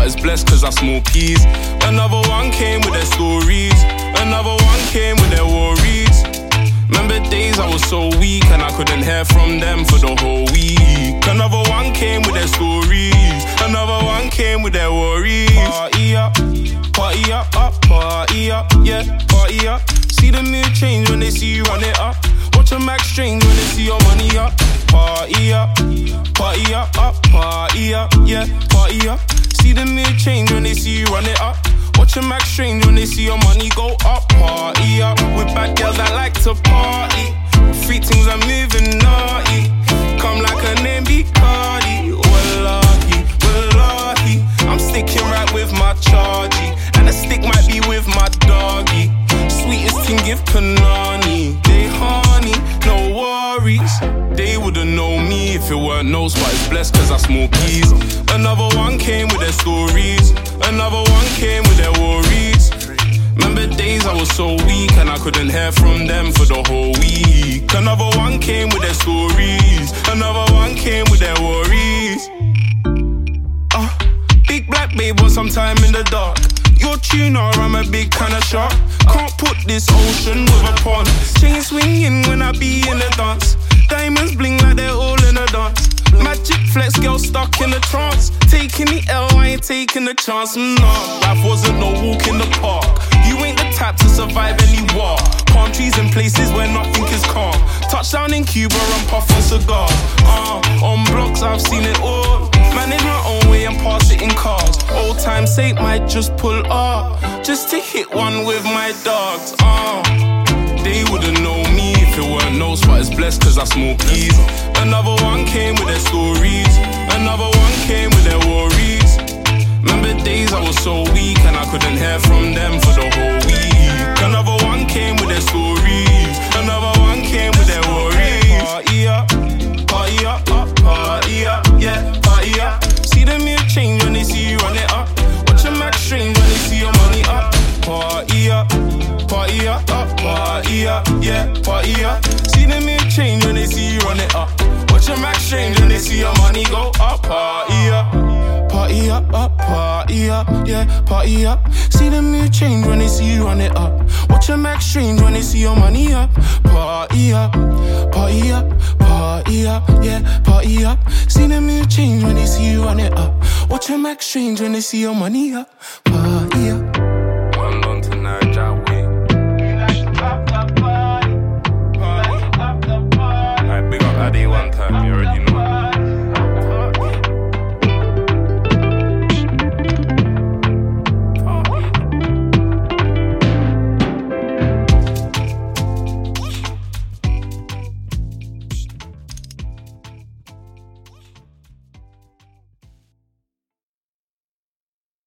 but it's blessed cause I smoke keys. Another one came with their stories. Another one came with their worries. Remember days I was so weak and I couldn't hear from them for the whole week. Another one came with their stories. Another one came with their worries. Party up, party up, yeah, party up. See the mood change when they see you run it up. Watch them act strange when they see your money up. Party up, party up, party up, yeah, party up. See the mood change when they see you run it up. Watch them act strange when they see your money go up. Party up with bad girls that like to party. Freak things are moving naughty. Come like a name be Cardi. Wallahi, wallahi, I'm sticking right with my chargy. And the stick might be with my doggy. Sweetest thing give Panani. They honey, no worries. They wouldn't know me if it weren't nose, but it's blessed cause I smoke keys. Another one came with their stories. Another one came with their worries. Remember days I was so weak and I couldn't hear from them for the whole week. Another one came with their stories. Another one came with their worries. Big black babe want some time in the dark. Your tuna, I'm a big kind of shark. Can't put this ocean with a pond. Chain swinging when I be in the dance. Diamonds bling like they're all in a dance. Magic flex, girl stuck in a trance. Taking the L, I ain't taking the chance. Nah, life wasn't no walk in the park. You ain't the type to survive any war. Palm trees in places where nothing is calm. Touchdown in Cuba and puff on cigars. On blocks I've seen it all. Manage my own way and pass it in cars. Old time's sake might just pull up just to hit one with my dogs. They wouldn't know me if it weren't nose, but it's blessed cause I smoke keys. Another one came with their stories. Another one came with their worries. Remember days I was so weak and I couldn't hear from them for the whole week. Another one came with their stories. Another one came with their worries. Party up, party up, party up, yeah, party up. See the mood change when they see you run it up. Watch them act strange when they see your money up. Party up, party up, party up, yeah, party up. See the mood change when they see you run it up. Watch them act strange when they see your money go up. Party up, party up, party up, yeah, party up. See the mood change when they see you run it up. Watch them act strange when they see your money up. Party up, party up, party up, yeah, party up. See the mood change when they see you run it up. Watch them act strange when they see your money up. Party